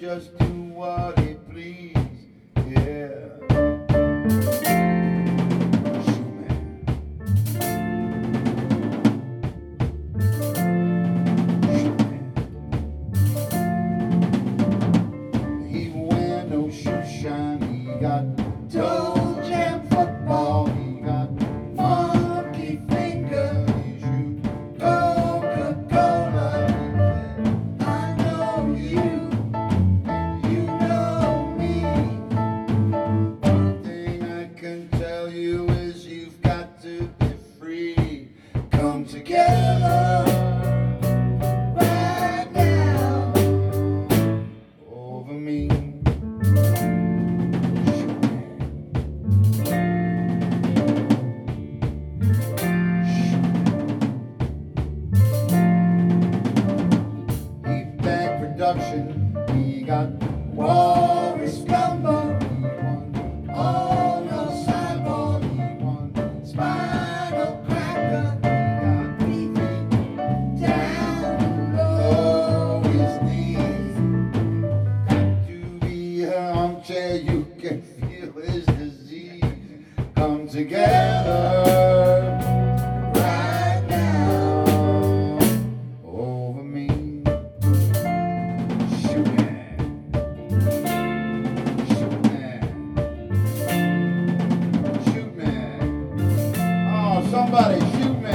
just do what he please. Yeah. Shoot, man. Shoot, man. He wear no shoe shine. He got toe jam football. He got monkey finger. He shoot Coca-Cola. I know you, and you know me. One thing I can tell you is you've got to be free. Come together right now over me. Production. He got Walrus Gumbo. He won all no sideboard. He won Spinal Cracker. He got beefy down below his knees. Got to be an armchair. You can feel his disease. Come together right now over me. Somebody shoot me.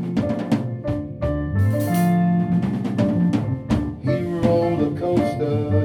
Coaster.